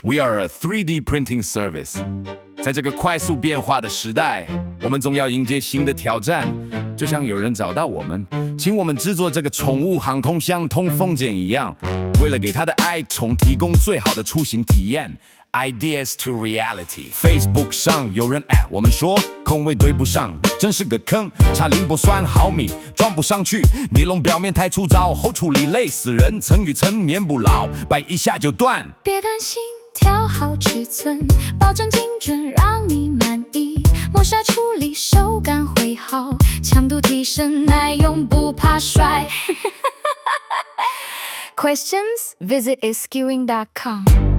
We are a 3D printing service。在这个快速变化的时代，我们总要迎接新的挑战。就像有人找到我们，请我们制作这个宠物航空箱通风键一样，为了给他的爱宠提供最好的出行体验。Ideas to reality。 Facebook 上有人我们说空位对不上，真是个坑，差0不算毫米，装不上去。尼龙表面太粗糙，后处理累死人，层与层棉不牢，掰一下就断。 别担心，调好尺寸，保证精准，让你满意。磨砂处理，手感会好，强度提升，耐用不怕摔。Questions? Visit iskewing.com